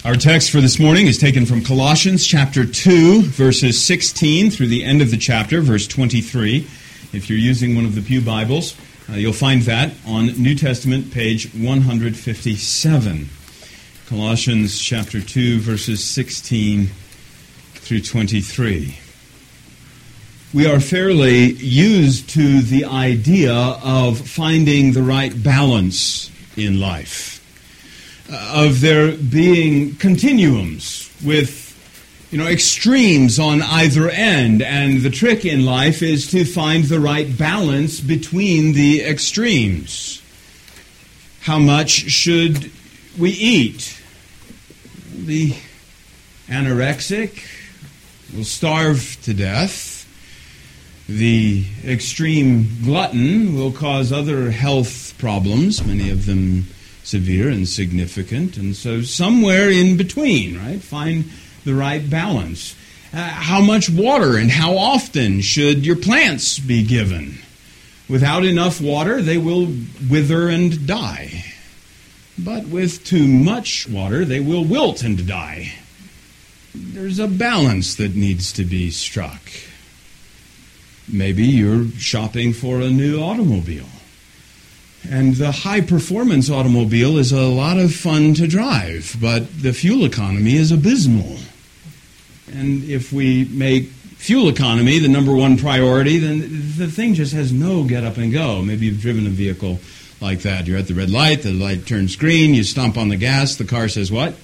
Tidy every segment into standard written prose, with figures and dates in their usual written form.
Our text for this morning is taken from Colossians chapter 2, verses 16 through the end of the chapter, verse 23. If you're using one of the Pew Bibles, you'll find that on New Testament, page 157. Colossians chapter 2, verses 16 through 23. We are fairly used to the idea of finding the right balance in life. Of there being continuums with, extremes on either end. And the trick in life is to find the right balance between the extremes. How much should we eat? The anorexic will starve to death. The extreme glutton will cause other health problems, many of them severe and significant, and so somewhere in between, right? Find the right balance. How much water and how often should your plants be given? Without enough water, they will wither and die. But with too much water, they will wilt and die. There's a balance that needs to be struck. Maybe you're shopping for a new automobile. And the high-performance automobile is a lot of fun to drive, but the fuel economy is abysmal. And if we make fuel economy the number one priority, then the thing just has no get up and go. Maybe you've driven a vehicle like that. You're at the red light, the light turns green, you stomp on the gas, the car says what?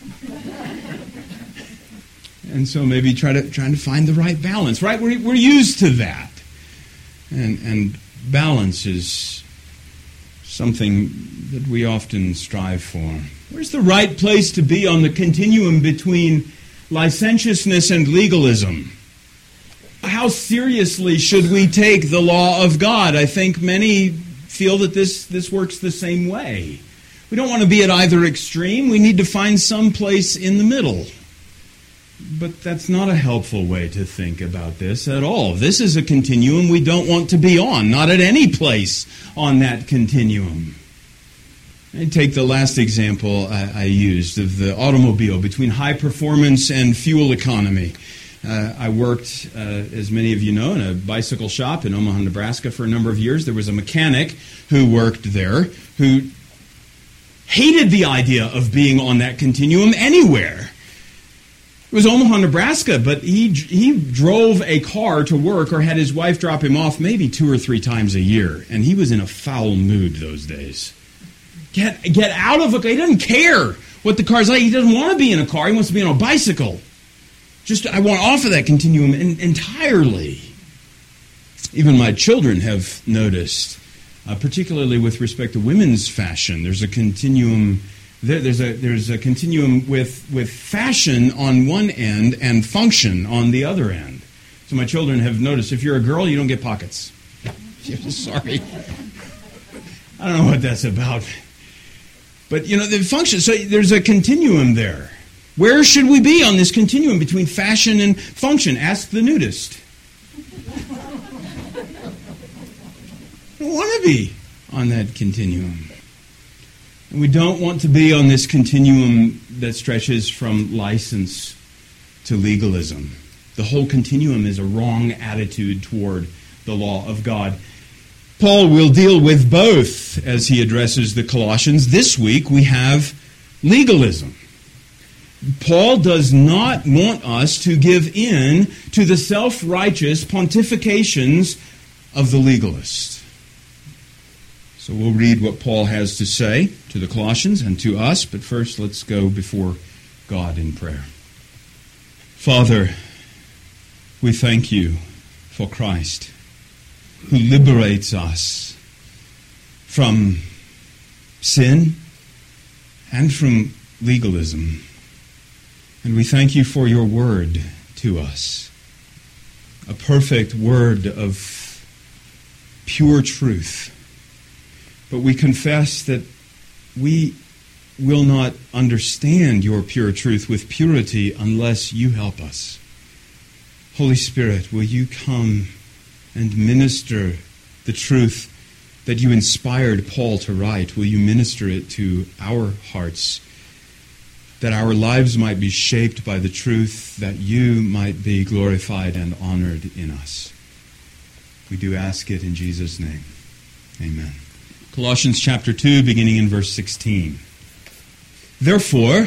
And so maybe trying to find the right balance, right? We're used to that. And balance is something that we often strive for. Where's the right place to be on the continuum between licentiousness and legalism? How seriously should we take the law of God? I think many feel that this works the same way. We don't want to be at either extreme. We need to find some place in the middle. But that's not a helpful way to think about this at all. This is a continuum we don't want to be on, not at any place on that continuum. I take the last example I used of the automobile between high performance and fuel economy. I worked, as many of you know, in a bicycle shop in Omaha, Nebraska for a number of years. There was a mechanic who worked there who hated the idea of being on that continuum anywhere. It was Omaha, Nebraska, but he drove a car to work or had his wife drop him off maybe 2 or 3 times a year, and he was in a foul mood those days. Get out of a car. He doesn't care what the car's like. He doesn't want to be in a car. He wants to be on a bicycle. I want off of that continuum entirely. Even my children have noticed, particularly with respect to women's fashion, there's a continuum. There's a continuum with fashion on one end and function on the other end. So my children have noticed, if you're a girl, you don't get pockets. Sorry. I don't know what that's about. But, the function, so there's a continuum there. Where should we be on this continuum between fashion and function? Ask the nudist. I don't want to be on that continuum. And we don't want to be on this continuum that stretches from license to legalism. The whole continuum is a wrong attitude toward the law of God. Paul will deal with both as he addresses the Colossians. This week we have legalism. Paul does not want us to give in to the self-righteous pontifications of the legalist. So we'll read what Paul has to say to the Colossians and to us, but first let's go before God in prayer. Father, we thank you for Christ, who liberates us from sin and from legalism. And we thank you for your word to us, a perfect word of pure truth. But we confess that we will not understand your pure truth with purity unless you help us. Holy Spirit, will you come and minister the truth that you inspired Paul to write? Will you minister it to our hearts, that our lives might be shaped by the truth, that you might be glorified and honored in us. We do ask it in Jesus' name. Amen. Colossians chapter 2, beginning in verse 16. Therefore,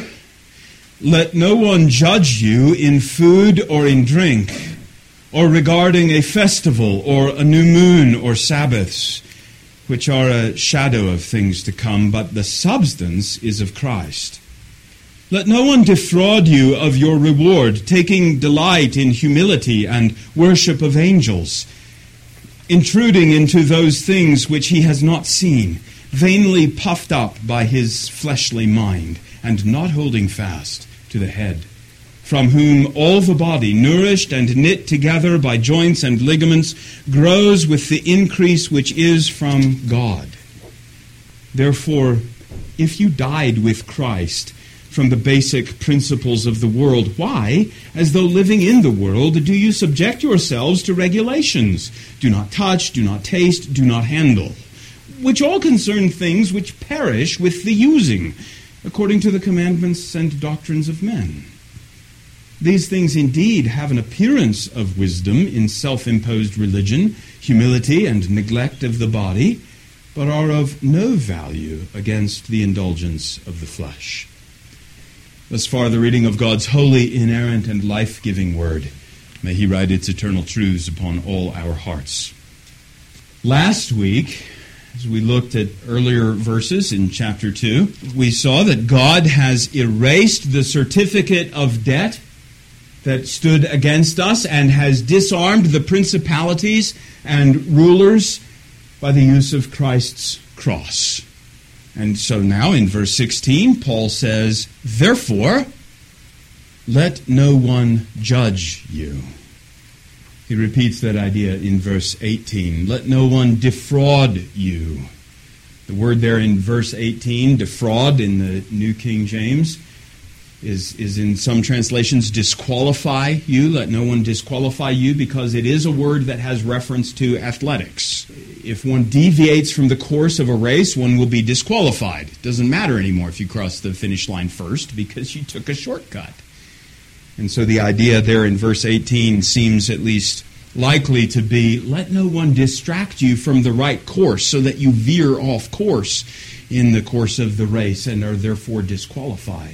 let no one judge you in food or in drink, or regarding a festival or a new moon or Sabbaths, which are a shadow of things to come, but the substance is of Christ. Let no one defraud you of your reward, taking delight in humility and worship of angels, intruding into those things which he has not seen, vainly puffed up by his fleshly mind, and not holding fast to the head, from whom all the body, nourished and knit together by joints and ligaments, grows with the increase which is from God. Therefore, if you died with Christ from the basic principles of the world, why, as though living in the world, do you subject yourselves to regulations? Do not touch, do not taste, do not handle, which all concern things which perish with the using, according to the commandments and doctrines of men. These things indeed have an appearance of wisdom in self-imposed religion, humility, and neglect of the body, but are of no value against the indulgence of the flesh. Thus far, the reading of God's holy, inerrant, and life-giving word. May He write its eternal truths upon all our hearts. Last week, as we looked at earlier verses in chapter 2, we saw that God has erased the certificate of debt that stood against us and has disarmed the principalities and rulers by the use of Christ's cross. And so now in verse 16, Paul says, therefore, let no one judge you. He repeats that idea in verse 18. Let no one defraud you. The word there in verse 18, defraud in the New King James, is in some translations disqualify you. Let no one disqualify you, because it is a word that has reference to athletics. If one deviates from the course of a race, one will be disqualified. It doesn't matter anymore if you cross the finish line first, because you took a shortcut. And so the idea there in verse 18 seems at least likely to be, let no one distract you from the right course so that you veer off course in the course of the race and are therefore disqualified.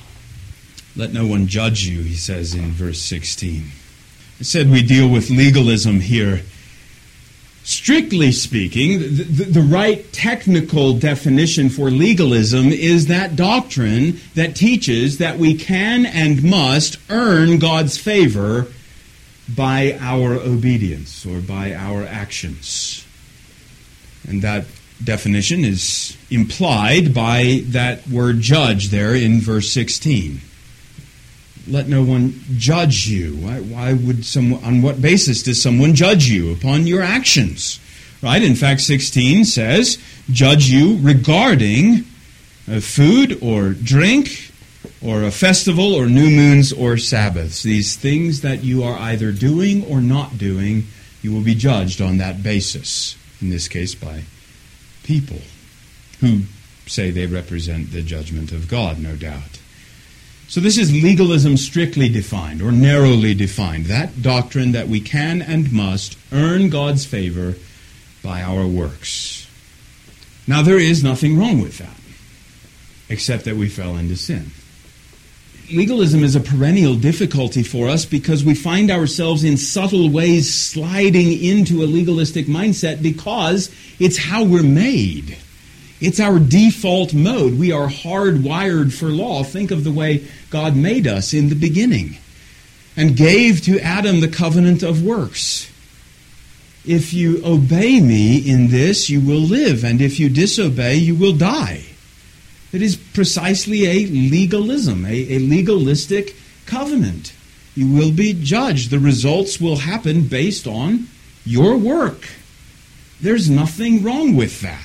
Let no one judge you, he says in verse 16. I said we deal with legalism here. Strictly speaking, the right technical definition for legalism is that doctrine that teaches that we can and must earn God's favor by our obedience or by our actions. And that definition is implied by that word judge there in verse 16. Let no one judge you. Why would someone? On what basis does someone judge you? Upon your actions, right? In fact, 16 says, judge you regarding food or drink or a festival or new moons or Sabbaths. These things that you are either doing or not doing, you will be judged on that basis. In this case, by people who say they represent the judgment of God, no doubt. So this is legalism strictly defined or narrowly defined, that doctrine that we can and must earn God's favor by our works. Now there is nothing wrong with that, except that we fell into sin. Legalism is a perennial difficulty for us because we find ourselves in subtle ways sliding into a legalistic mindset because it's how we're made. It's our default mode. We are hardwired for law. Think of the way God made us in the beginning and gave to Adam the covenant of works. If you obey me in this, you will live, and if you disobey, you will die. It is precisely a legalism, a legalistic covenant. You will be judged. The results will happen based on your work. There's nothing wrong with that,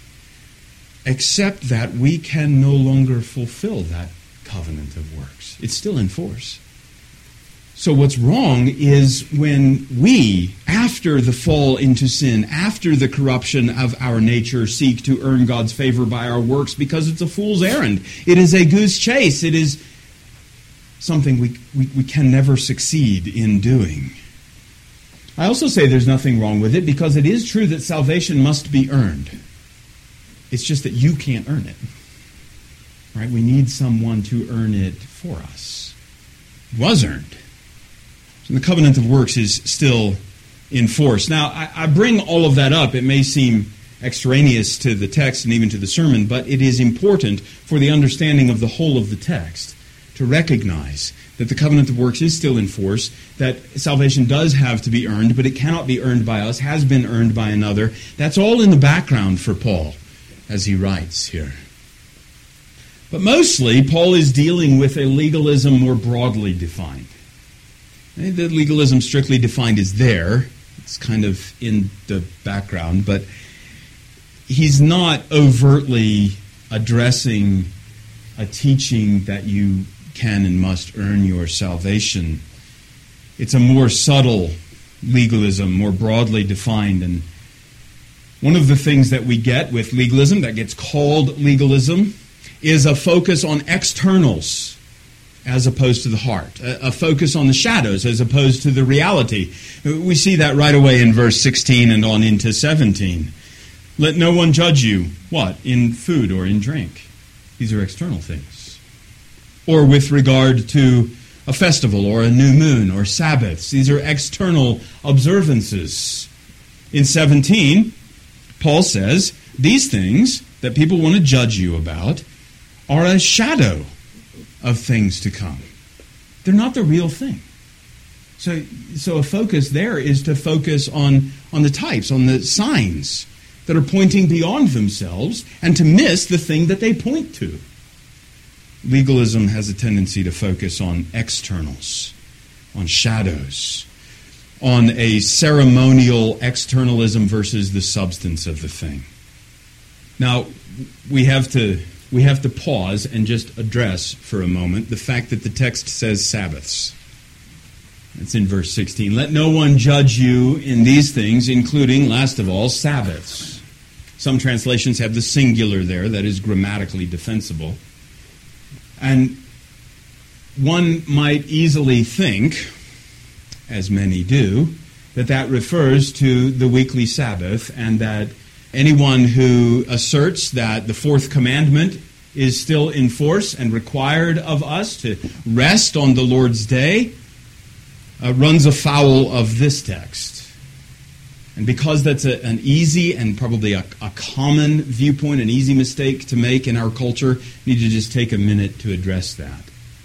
except that we can no longer fulfill that covenant of works. It's still in force. So what's wrong is when we, after the fall into sin, after the corruption of our nature, seek to earn God's favor by our works, because it's a fool's errand. It is a goose chase. It is something we can never succeed in doing. I also say there's nothing wrong with it, because it is true that salvation must be earned. It's just that you can't earn it. Right? We need someone to earn it for us. It was earned. So the covenant of works is still in force. Now, I bring all of that up. It may seem extraneous to the text and even to the sermon, but it is important for the understanding of the whole of the text to recognize that the covenant of works is still in force, that salvation does have to be earned, but it cannot be earned by us, has been earned by another. That's all in the background for Paul as he writes here. But mostly, Paul is dealing with a legalism more broadly defined. The legalism strictly defined is there. It's kind of in the background, but he's not overtly addressing a teaching that you can and must earn your salvation. It's a more subtle legalism, more broadly defined. And one of the things that we get with legalism, that gets called legalism, is a focus on externals as opposed to the heart, a focus on the shadows as opposed to the reality. We see that right away in verse 16 and on into 17. Let no one judge you, what? In food or in drink. These are external things. Or with regard to a festival or a new moon or Sabbaths. These are external observances. In 17, Paul says, these things that people want to judge you about are a shadow of things to come. They're not the real thing. So a focus there is to focus on the types, on the signs that are pointing beyond themselves, and to miss the thing that they point to. Legalism has a tendency to focus on externals, on shadows, on a ceremonial externalism versus the substance of the thing. Now, we have to pause and just address for a moment the fact that the text says Sabbaths. It's in verse 16. Let no one judge you in these things, including, last of all, Sabbaths. Some translations have the singular there. That is grammatically defensible. And one might easily think, as many do, that refers to the weekly Sabbath, and that anyone who asserts that the fourth commandment is still in force and required of us to rest on the Lord's day runs afoul of this text. And because that's an easy and probably a common viewpoint, an easy mistake to make in our culture, we need to just take a minute to address that.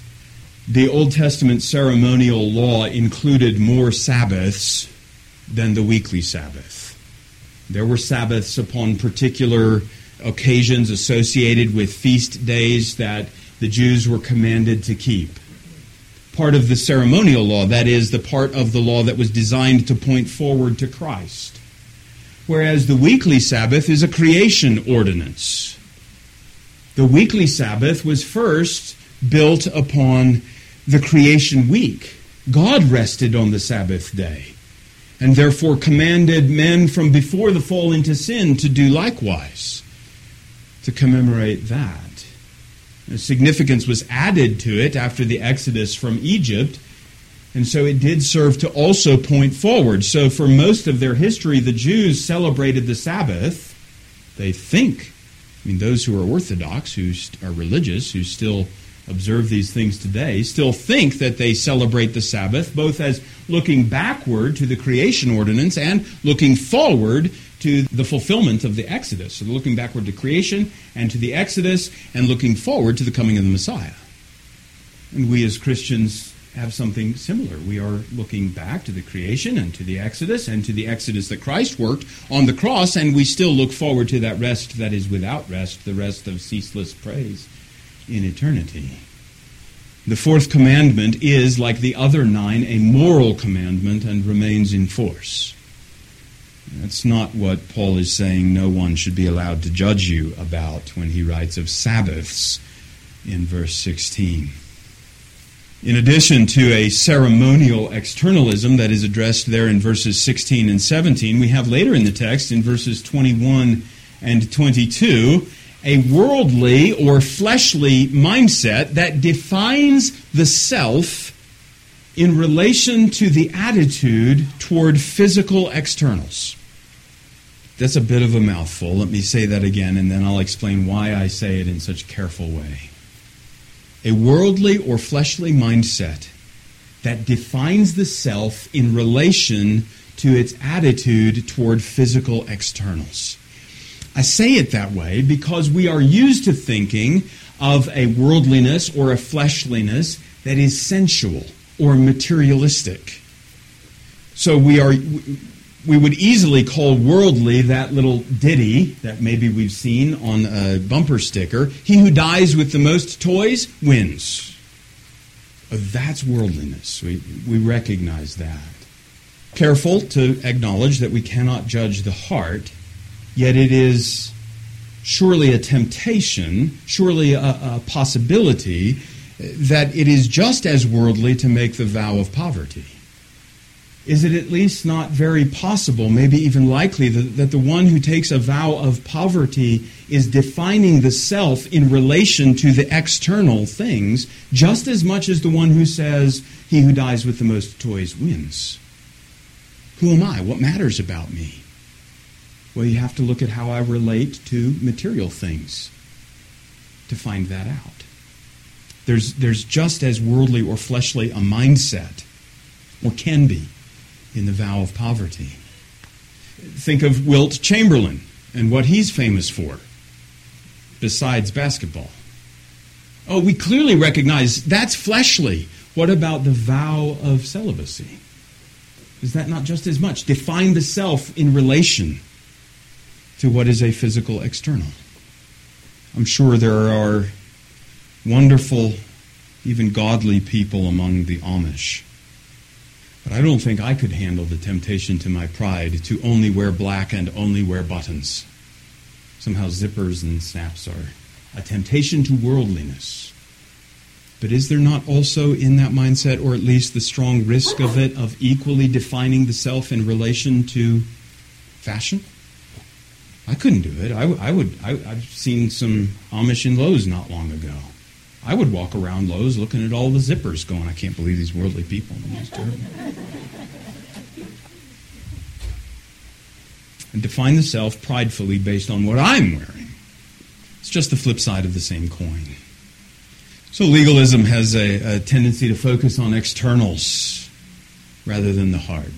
The Old Testament ceremonial law included more Sabbaths than the weekly Sabbath. There were Sabbaths upon particular occasions associated with feast days that the Jews were commanded to keep. Part of the ceremonial law, that is, the part of the law that was designed to point forward to Christ. Whereas the weekly Sabbath is a creation ordinance. The weekly Sabbath was first built upon the creation week. God rested on the Sabbath day, and therefore commanded men from before the fall into sin to do likewise, to commemorate that. The significance was added to it after the Exodus from Egypt, and so it did serve to also point forward. So for most of their history, the Jews celebrated the Sabbath. They think, those who are Orthodox, who are religious, who still observe these things today, still think that they celebrate the Sabbath, both as looking backward to the creation ordinance and looking forward to the fulfillment of the Exodus. So they're looking backward to creation and to the Exodus, and looking forward to the coming of the Messiah. And we as Christians have something similar. We are looking back to the creation and to the Exodus and to the Exodus that Christ worked on the cross, and we still look forward to that rest that is without rest, the rest of ceaseless praise in eternity. The fourth commandment is, like the other 9, a moral commandment and remains in force. That's not what Paul is saying no one should be allowed to judge you about when he writes of Sabbaths in verse 16. In addition to a ceremonial externalism that is addressed there in verses 16 and 17, we have later in the text, in verses 21 and 22, a worldly or fleshly mindset that defines the self in relation to the attitude toward physical externals. That's a bit of a mouthful. Let me say that again, and then I'll explain why I say it in such a careful way. A worldly or fleshly mindset that defines the self in relation to its attitude toward physical externals. I say it that way because we are used to thinking of a worldliness or a fleshliness that is sensual or materialistic. So we would easily call worldly that little ditty that maybe we've seen on a bumper sticker. He who dies with the most toys wins. That's worldliness. We recognize that. Careful to acknowledge that we cannot judge the heart, yet it is surely a temptation, surely a possibility that it is just as worldly to make the vow of poverty. Is it at least not very possible, maybe even likely, that the one who takes a vow of poverty is defining the self in relation to the external things just as much as the one who says, he who dies with the most toys wins? Who am I? What matters about me? Well, you have to look at how I relate to material things to find that out. There's just as worldly or fleshly a mindset, or can be, in the vow of poverty. Think of Wilt Chamberlain and what he's famous for, besides basketball. Oh, we clearly recognize that's fleshly. What about the vow of celibacy? Is that not just as much? Define the self in relation to what is a physical external. I'm sure there are wonderful, even godly people among the Amish. But I don't think I could handle the temptation to my pride to only wear black and only wear buttons. Somehow zippers and snaps are a temptation to worldliness. But is there not also in that mindset, or at least the strong risk of it, of equally defining the self in relation to fashion? I couldn't do it. I've seen some Amish in Lowe's not long ago. I would walk around Lowe's looking at all the zippers going, I can't believe these worldly people. It's terrible. And define the self pridefully based on what I'm wearing. It's just the flip side of the same coin. So legalism has a tendency to focus on externals rather than the heart.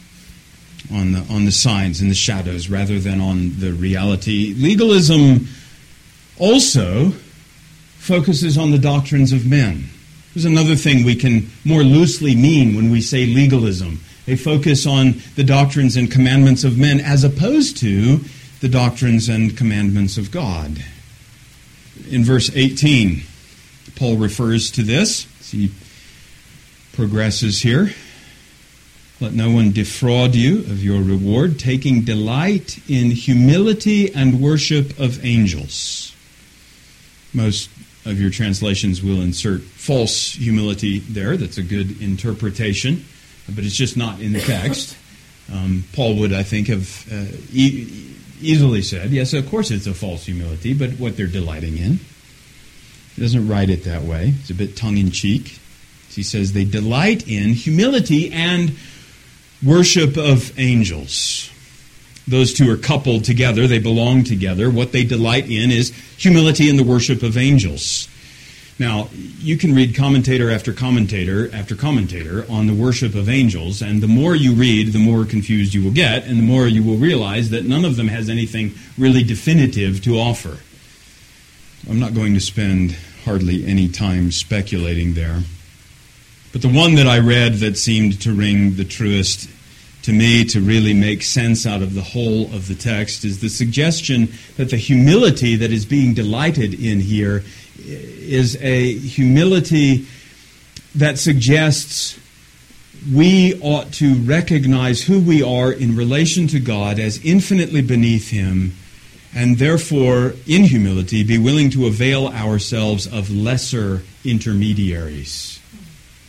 On the signs and the shadows rather than on the reality. Legalism also focuses on the doctrines of men. There's another thing we can more loosely mean when we say legalism. They focus on the doctrines and commandments of men as opposed to the doctrines and commandments of God. In verse 18, Paul refers to this as he progresses here. Let no one defraud you of your reward, taking delight in humility and worship of angels. Most of your translations will insert false humility there. That's a good interpretation, but it's just not in the text. Paul would, I think, have easily said, yes, of course it's a false humility, but what they're delighting in. He doesn't write it that way. It's a bit tongue-in-cheek. He says they delight in humility and worship of angels. Those two are coupled together. They belong together. What they delight in is humility and the worship of angels. Now, you can read commentator after commentator after commentator on the worship of angels, and the more you read, the more confused you will get, and the more you will realize that none of them has anything really definitive to offer. I'm not going to spend hardly any time speculating there. But the one that I read that seemed to ring the truest to me, to really make sense out of the whole of the text, is the suggestion that the humility that is being delighted in here is a humility that suggests we ought to recognize who we are in relation to God as infinitely beneath Him, and therefore, in humility, be willing to avail ourselves of lesser intermediaries.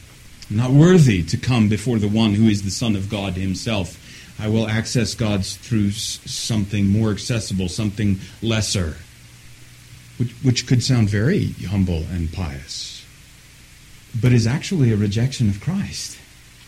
I'm not worthy to come before the one who is the Son of God himself. I will access God through something more accessible, something lesser, which could sound very humble and pious, but is actually a rejection of Christ.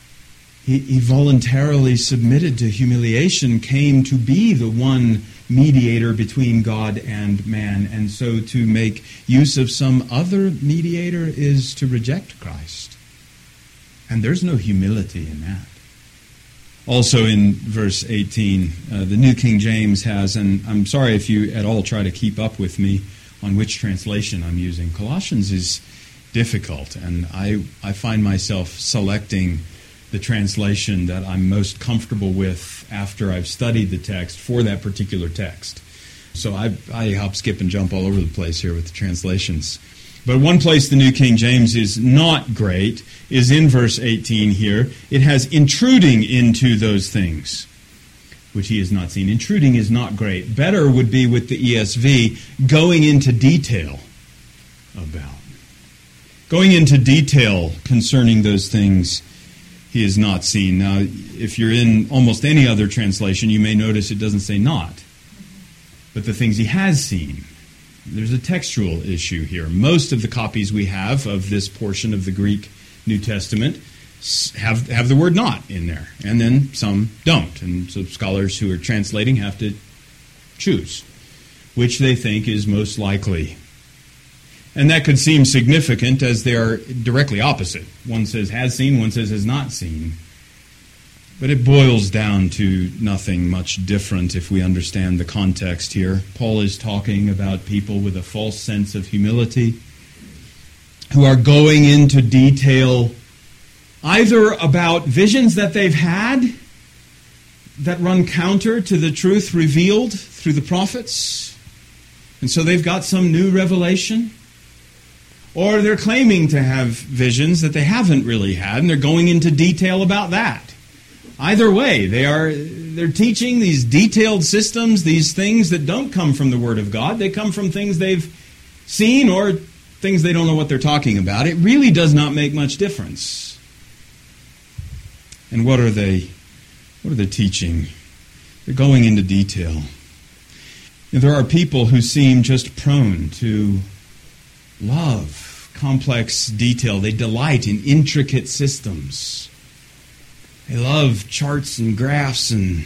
He voluntarily submitted to humiliation, came to be the one mediator between God and man, and so to make use of some other mediator is to reject Christ. And there's no humility in that. Also in verse 18, the New King James has, and I'm sorry if you at all try to keep up with me on which translation I'm using. Colossians is difficult, and I find myself selecting the translation that I'm most comfortable with after I've studied the text for that particular text. So I hop, skip, and jump all over the place here with the translations. But one place the New King James is not great is in verse 18 here. It has intruding into those things, which he has not seen. Intruding is not great. Better would be with the ESV, going into detail about. Going into detail concerning those things he has not seen. Now, if you're in almost any other translation, you may notice it doesn't say not, but the things he has seen. There's a textual issue here. Most of the copies we have of this portion of the Greek New Testament have the word not in there, and then some don't. And so scholars who are translating have to choose which they think is most likely. And that could seem significant as they are directly opposite. One says has seen, one says has not seen. But it boils down to nothing much different if we understand the context here. Paul is talking about people with a false sense of humility who are going into detail either about visions that they've had that run counter to the truth revealed through the prophets, and so they've got some new revelation, or they're claiming to have visions that they haven't really had, and they're going into detail about that. Either way, they're teaching these detailed systems, these things that don't come from the Word of God. They come from things they've seen or things they don't know what they're talking about. It really does not make much difference. And what are they teaching? They're going into detail. And there are people who seem just prone to love complex detail. They delight in intricate systems. They love charts and graphs, and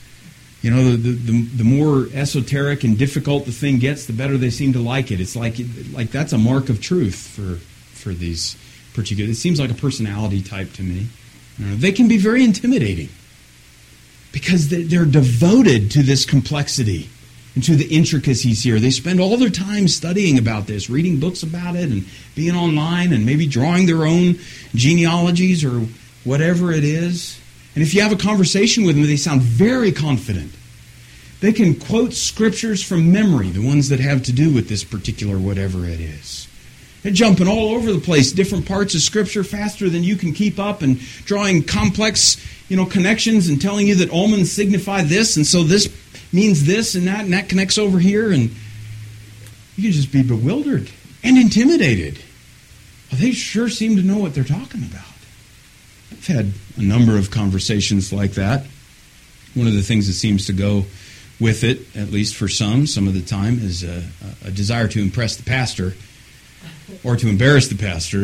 the more esoteric and difficult the thing gets, the better they seem to like it. It's like that's a mark of truth for these particular. It seems like a personality type to me. They can be very intimidating because they're devoted to this complexity and to the intricacies here. They spend all their time studying about this, reading books about it, and being online, and maybe drawing their own genealogies or whatever it is. And if you have a conversation with them, they sound very confident. They can quote scriptures from memory, the ones that have to do with this particular whatever it is. They're jumping all over the place, different parts of Scripture faster than you can keep up, and drawing complex, connections, and telling you that omens signify this, and so this means this and that connects over here, and you can just be bewildered and intimidated. Well, they sure seem to know what they're talking about. I've had a number of conversations like that. One of the things that seems to go with it, at least for some of the time, is a desire to impress the pastor or to embarrass the pastor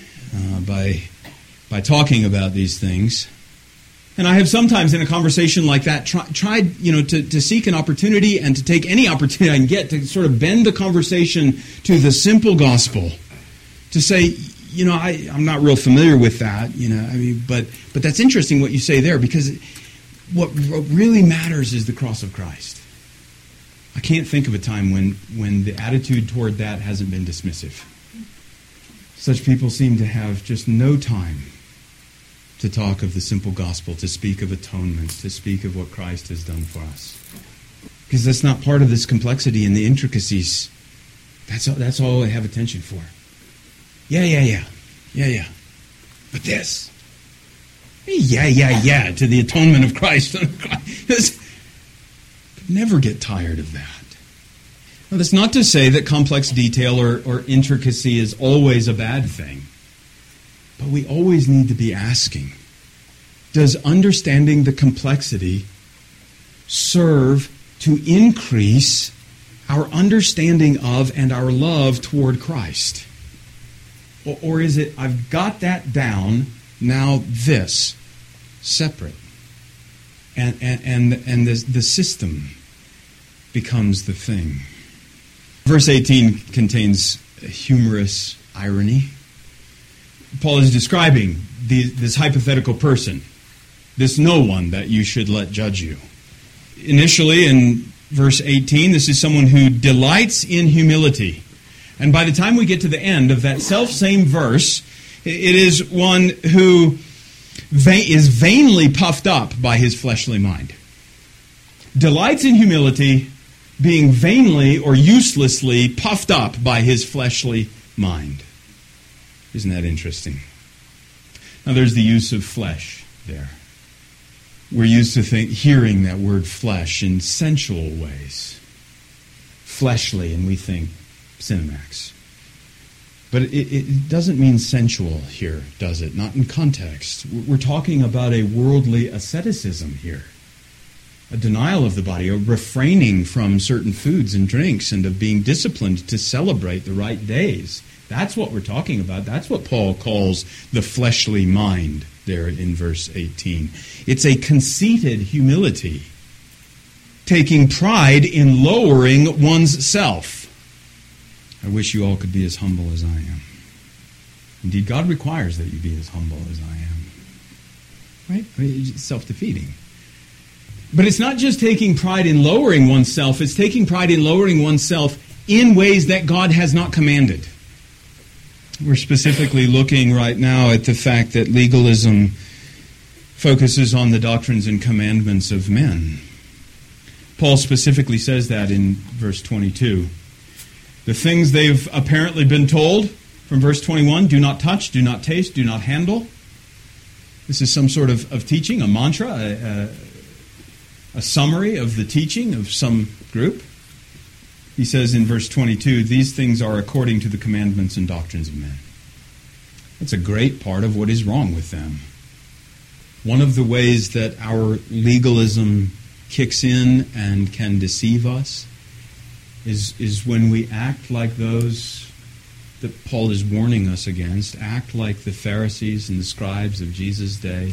by talking about these things. And I have sometimes in a conversation like that tried to seek an opportunity and to take any opportunity I can get to sort of bend the conversation to the simple gospel. To say, I'm not real familiar with that, but that's interesting what you say there, because what really matters is the cross of Christ. I can't think of a time when the attitude toward that hasn't been dismissive. Such people seem to have just no time to talk of the simple gospel, to speak of atonement, to speak of what Christ has done for us. Because that's not part of this complexity and the intricacies. That's all they have attention for. Yeah. But this. Yeah, to the atonement of Christ. Never get tired of that. Now, that's not to say that complex detail or intricacy is always a bad thing. But we always need to be asking, does understanding the complexity serve to increase our understanding of and our love toward Christ? Or is it, I've got that down, now this, separate? And the system becomes the thing. Verse 18 contains a humorous irony. Paul is describing this hypothetical person, this no one that you should let judge you. Initially, in verse 18, this is someone who delights in humility. And by the time we get to the end of that self-same verse, it is one who is vainly puffed up by his fleshly mind. Delights in humility, being vainly or uselessly puffed up by his fleshly mind. Isn't that interesting? Now there's the use of flesh there. We're used to hearing that word flesh in sensual ways. Fleshly, and we think Cinemax. But it doesn't mean sensual here, does it? Not in context. We're talking about a worldly asceticism here. A denial of the body, a refraining from certain foods and drinks, and of being disciplined to celebrate the right days. That's what we're talking about. That's what Paul calls the fleshly mind there in verse 18. It's a conceited humility, taking pride in lowering one's self. I wish you all could be as humble as I am. Indeed, God requires that you be as humble as I am. Right? It's self-defeating. But it's not just taking pride in lowering oneself, it's taking pride in lowering oneself in ways that God has not commanded. We're specifically looking right now at the fact that legalism focuses on the doctrines and commandments of men. Paul specifically says that in verse 22. The things they've apparently been told from verse 21, do not touch, do not taste, do not handle. This is some sort of teaching, a mantra, a summary of the teaching of some group. He says in verse 22, these things are according to the commandments and doctrines of men. That's a great part of what is wrong with them. One of the ways that our legalism kicks in and can deceive us is when we act like those that Paul is warning us against, act like the Pharisees and the scribes of Jesus' day,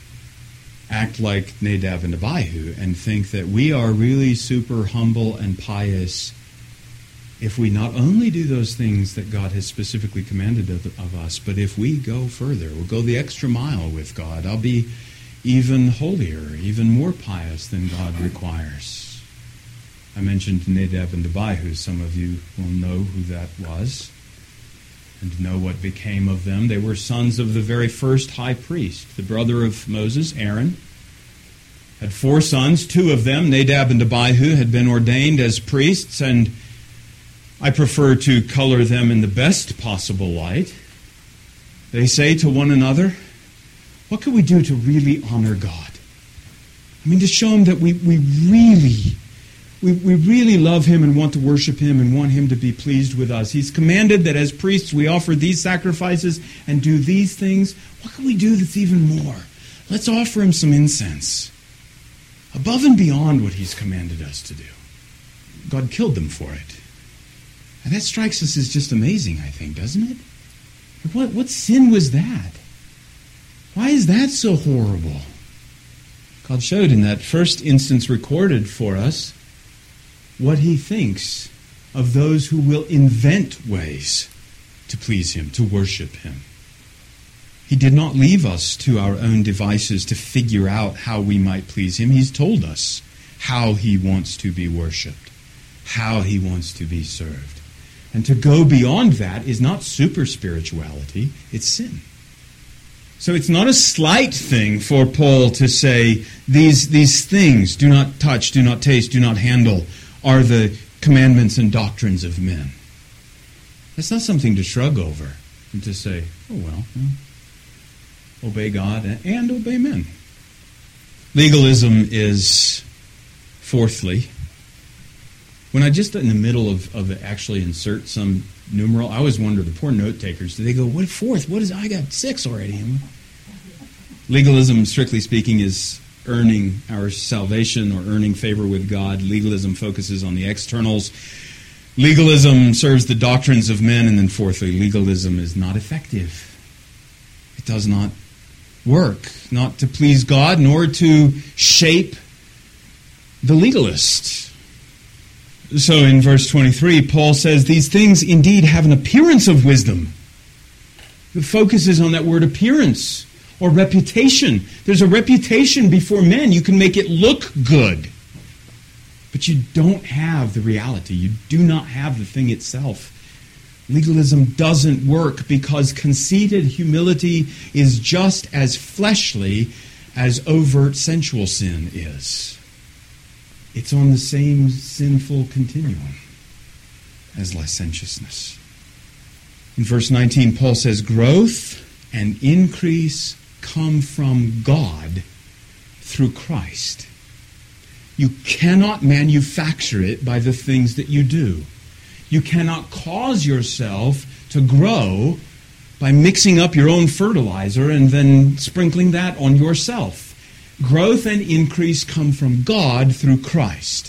act like Nadab and Abihu, and think that we are really super humble and pious if we not only do those things that God has specifically commanded of us, but if we go further, we'll go the extra mile with God. I'll be even holier, even more pious than God requires. I mentioned Nadab and Abihu. Some of you will know who that was and know what became of them. They were sons of the very first high priest, the brother of Moses, Aaron. Had 4 sons. 2 of them, Nadab and Abihu, had been ordained as priests, and I prefer to color them in the best possible light. They say to one another, what can we do to really honor God? I mean, to show Him that we really love Him and want to worship Him and want Him to be pleased with us. He's commanded that as priests we offer these sacrifices and do these things. What can we do that's even more? Let's offer Him some incense, above and beyond what He's commanded us to do. God killed them for it. And that strikes us as just amazing, I think, doesn't it? What sin was that? Why is that so horrible? God showed in that first instance recorded for us what He thinks of those who will invent ways to please Him, to worship Him. He did not leave us to our own devices to figure out how we might please Him. He's told us how He wants to be worshipped, how He wants to be served. And to go beyond that is not super spirituality, it's sin. So it's not a slight thing for Paul to say, these things, do not touch, do not taste, do not handle, are the commandments and doctrines of men. That's not something to shrug over and to say, oh well, obey God and obey men. Legalism is, fourthly, when I just in the middle of actually insert some numeral. I always wonder, the poor note takers, do they go, what fourth? What is, I got 6 already. Legalism, strictly speaking, is earning our salvation or earning favor with God. Legalism focuses on the externals. Legalism serves the doctrines of men. And then fourthly, legalism is not effective. It does not work, not to please God, nor to shape the legalist. So in verse 23, Paul says, these things indeed have an appearance of wisdom. The focus is on that word appearance or reputation. There's a reputation before men. You can make it look good. But you don't have the reality. You do not have the thing itself. Legalism doesn't work because conceited humility is just as fleshly as overt sensual sin is. It's on the same sinful continuum as licentiousness. In verse 19, Paul says, growth and increase come from God through Christ. You cannot manufacture it by the things that you do. You cannot cause yourself to grow by mixing up your own fertilizer and then sprinkling that on yourself. Growth and increase come from God through Christ.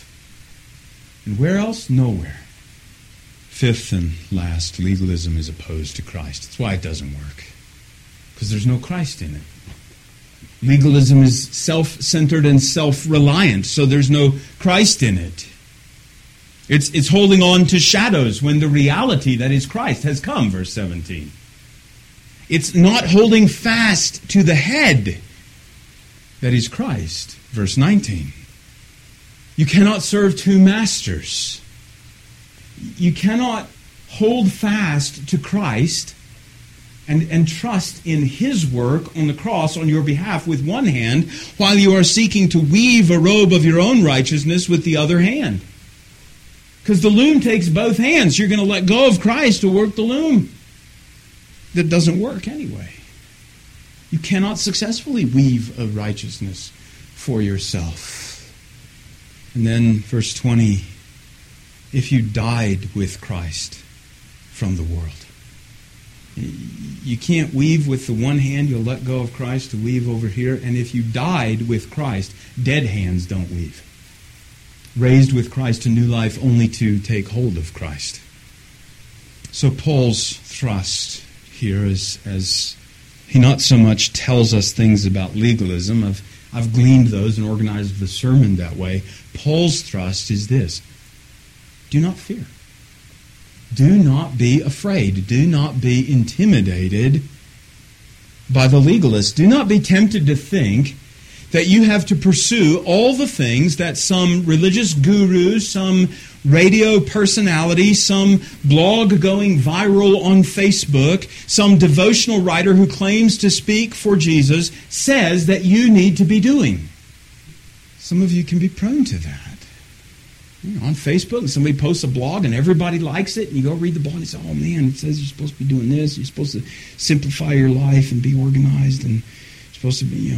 And where else? Nowhere. Fifth and last, legalism is opposed to Christ. That's why it doesn't work. Because there's no Christ in it. Legalism is self-centered and self-reliant, so there's no Christ in it. It's holding on to shadows when the reality that is Christ has come, verse 17. It's not holding fast to the head that is Christ, verse 19. You cannot serve two masters. You cannot hold fast to Christ and trust in His work on the cross on your behalf with one hand, while you are seeking to weave a robe of your own righteousness with the other hand. Because the loom takes both hands. You're going to let go of Christ to work the loom. That doesn't work anyway. You cannot successfully weave a righteousness for yourself. And then verse 20, if you died with Christ from the world. You can't weave with the one hand. You'll let go of Christ to weave over here. And if you died with Christ, dead hands don't weave. Raised with Christ to new life only to take hold of Christ. So Paul's thrust here is, as he not so much tells us things about legalism. I've gleaned those and organized the sermon that way. Paul's thrust is this. Do not fear. Do not be afraid. Do not be intimidated by the legalist. Do not be tempted to think that you have to pursue all the things that some religious guru, some radio personality, some blog going viral on Facebook, some devotional writer who claims to speak for Jesus says that you need to be doing. Some of you can be prone to that. On Facebook, somebody posts a blog and everybody likes it, and you go read the blog and you say, oh man, it says you're supposed to be doing this, you're supposed to simplify your life and be organized, and you're supposed to be,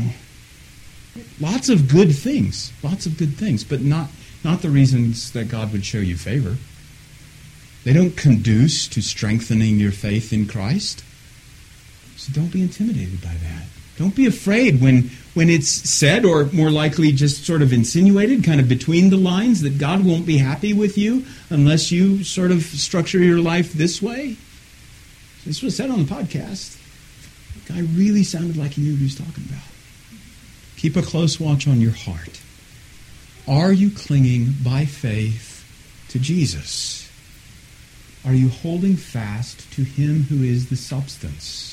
lots of good things, but not the reasons that God would show you favor. They don't conduce to strengthening your faith in Christ. So don't be intimidated by that. Don't be afraid when it's said, or more likely just sort of insinuated, kind of between the lines, that God won't be happy with you unless you sort of structure your life this way. This was said on the podcast. The guy really sounded like he knew what he was talking about. Keep a close watch on your heart. Are you clinging by faith to Jesus? Are you holding fast to Him who is the substance?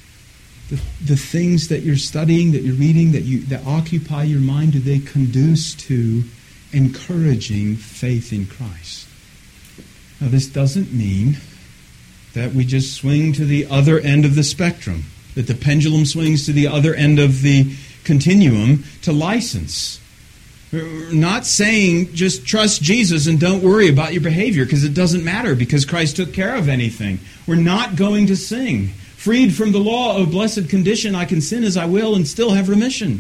The things that you're studying, that you're reading, that occupy your mind, do they conduce to encouraging faith in Christ? Now, this doesn't mean that we just swing to the other end of the spectrum, that the pendulum swings to the other end of the continuum to license. We're not saying just trust Jesus and don't worry about your behavior, because it doesn't matter, because Christ took care of anything. We're not going to sing, freed from the law, O blessed condition, I can sin as I will and still have remission.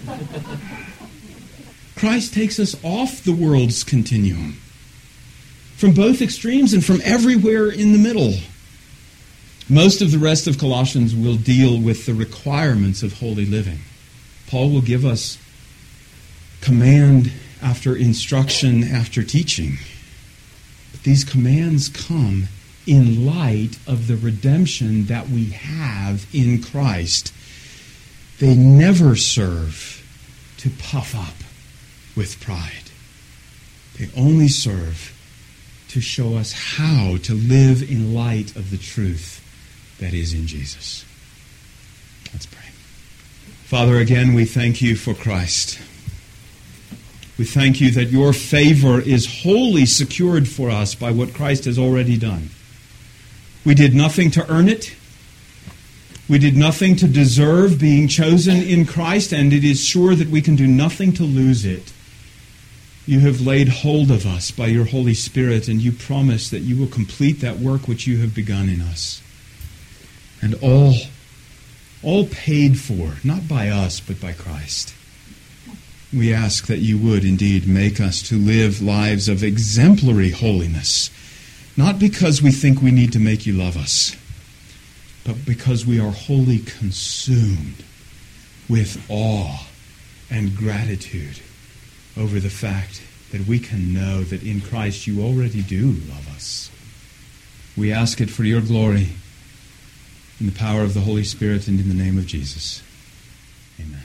Christ takes us off the world's continuum. from both extremes and from everywhere in the middle. Most of the rest of Colossians will deal with the requirements of holy living. Paul will give us command after instruction after teaching. But these commands come in light of the redemption that we have in Christ. They never serve to puff up with pride. They only serve to show us how to live in light of the truth that is in Jesus. Let's pray. Father, again, we thank you for Christ. We thank you that your favor is wholly secured for us by what Christ has already done. We did nothing to earn it. We did nothing to deserve being chosen in Christ, and it is sure that we can do nothing to lose it. You have laid hold of us by your Holy Spirit, and you promise that you will complete that work which you have begun in us. And all paid for, not by us, but by Christ. We ask that you would indeed make us to live lives of exemplary holiness, not because we think we need to make you love us, but because we are wholly consumed with awe and gratitude over the fact that we can know that in Christ you already do love us. We ask it for your glory, in the power of the Holy Spirit, and in the name of Jesus. Amen.